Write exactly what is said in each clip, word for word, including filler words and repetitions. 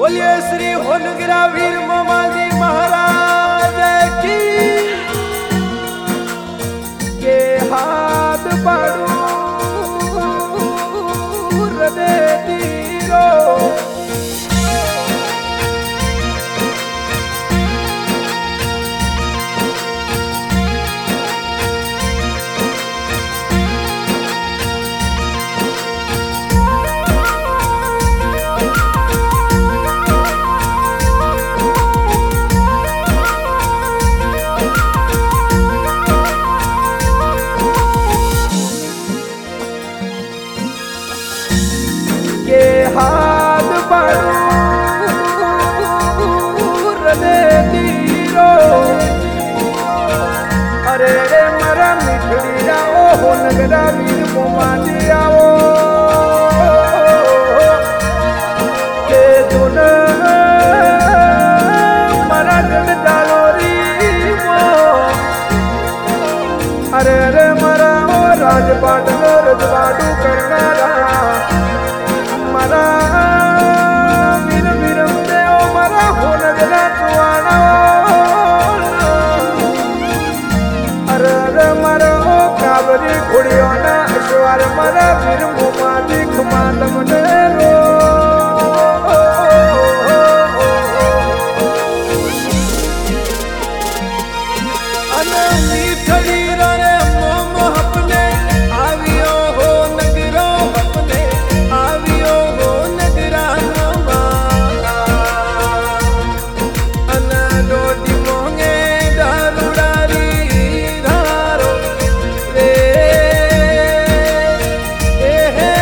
बोलिए श्री होनगिरा वीर मोमाजी महाराज की के हाथ पाड़ू हृदय तीरो हाथ पाड़ू हृदय तीरो अरे रे मरा मिठड़ी आओ हो नगरा वीर मोमाजी आओ के दुन मरा जन डालोरी मो अरे रे मरा ओ राजपाट रजवाड़ू करना मरा वीर वीर देव मरा हो नगरा चुआना अरे अरे मरा ओ काबरी घोड़ियों ना अश्वार मरा वीर मोमाजी खुमातम डेरो अने मीठड़ी रे मोम अपने आवियो हो नगरो अपने आवियो हो नगरा अना डोडी मोंगे दारुडारी धारो रे ए हे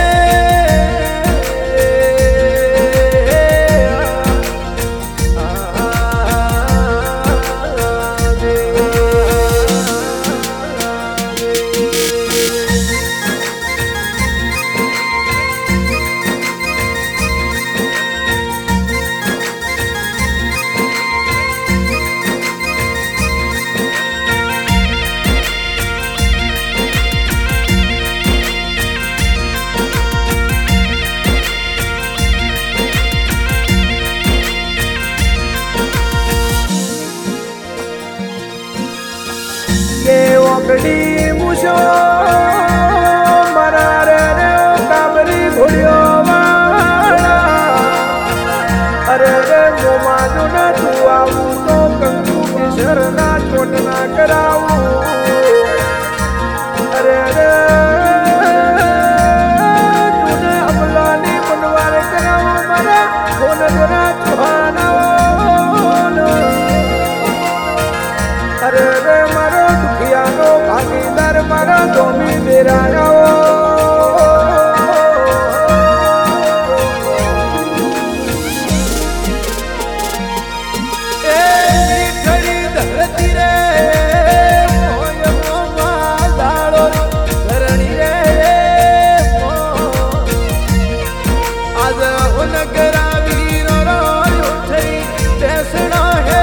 ओकड़ी मुशो मरा रे रे काबरी घोड़ियो वाला अरे रे मोमाजो ना तू आऊ तो कंकु किशोर ना छोट ना कराऊ अरे रे तूने हमलानी बनवार कराऊ मरा खोन जरा चुहाना अरे रे मरो दुखियानो भागीदार मरो दोमी बेरायो ए मीठड़ी धरती रे मोय मोमा लाड़ो धरणी रे आज उनगरा वीरो रो उठई देसना है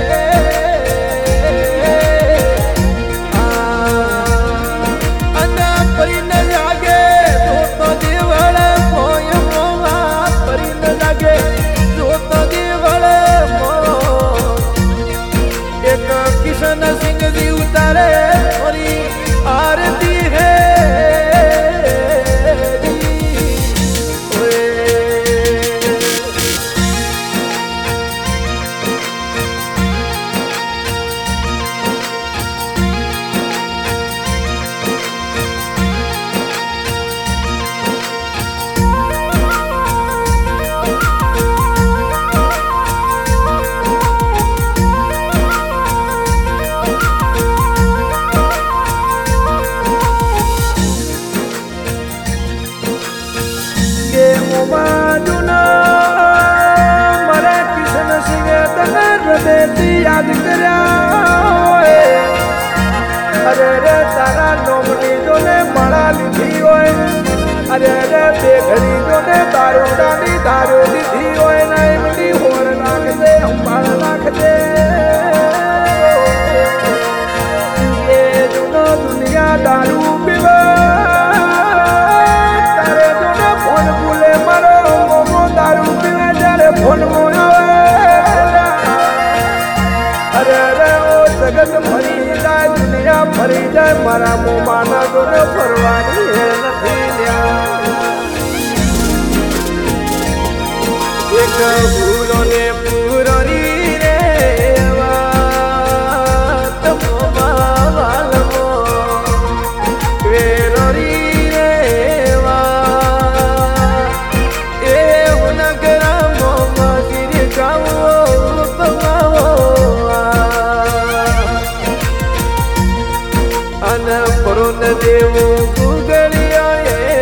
किशन सिंह जी उतारे थोड़ी आरती है मरा किशन सिंह हृदय याद करा अरे रे तारा नोमनी जो ने मड़ा लीधी होए अरे रे बेघड़ी जो ने दारू डाली दारू लीधी होए नहीं मिली होर नाख दे अंबाड़ नाख दे ये दोनों दुनिया दारू पीवा तारे जो ने फोन भूले मरो मोमो दारू पीवे जरे ફોન આવે અરે અરે ઓ જગત ફરી જાય દુનિયા ફરી જાય મારા મોમાના જોડે ફરવાની હે નથી લ્યા એક ભૂરો ને પૂરોની રે વાત મોમા વાલમો વેરોરી રે વાત એ ઉનગરા મોમા ગીર ગાવો પમાવો અન પરોન દેવો ગુગળિયા એ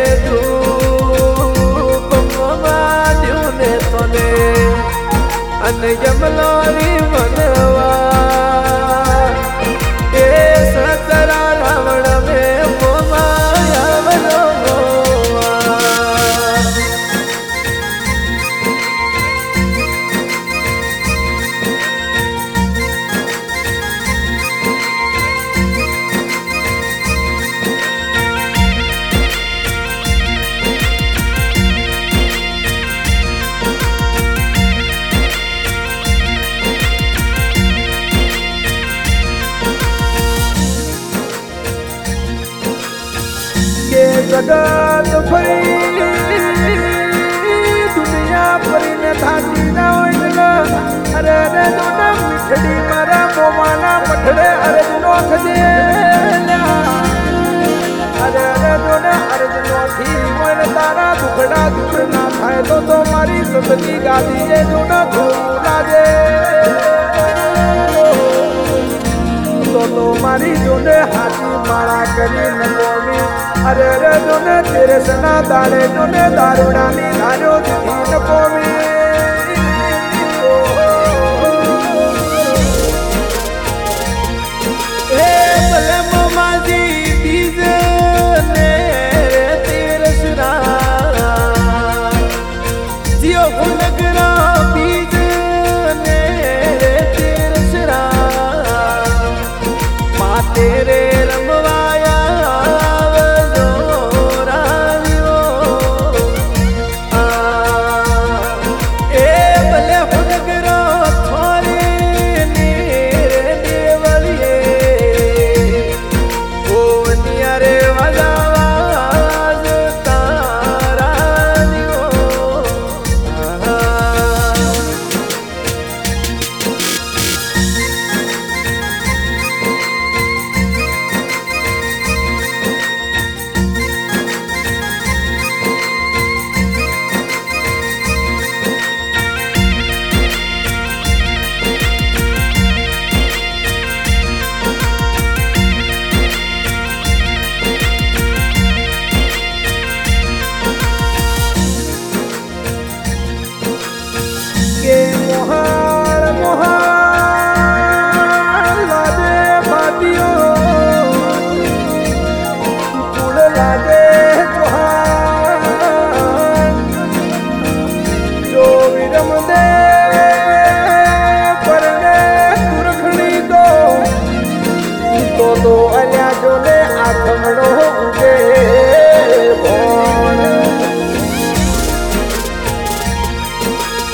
ધૂપ મોમા દ્યુને તને અન યમલારી મનવા એ સતરા રાવણ મે મોમા આવલો જગત ફરી દુનિયા ફરીને થાકી ના હોય અરે અરે દોના મીઠડી મારા મોમાના મઠડે અરજનો ખજે અરે અરે દોના અરજનો થી હોય તારા દુખડા દૂર ના થાય તો તો મારી સતની ગાદી એ દોના ધૂમ લાગે તો તો મારી જોડે હાથી માળા કરી નકોમી અરે રે જોને તેરે સના દાડે જોને દારૂડાની ધારો દીધી નકોમી હે ભલે મોમાજી બીજ ને રે તીરસરા જીઓ ગુનગરા બીજ ને રે તીરસરા મા તેરે રમવાયા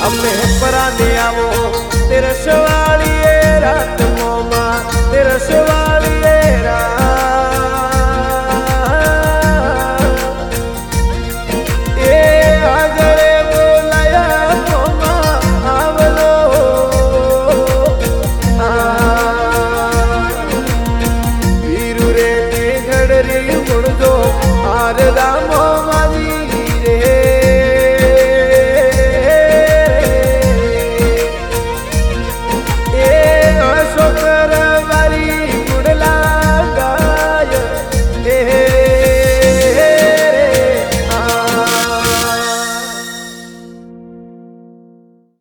तेरे सवालिए रात मोमा तेरे सवालिए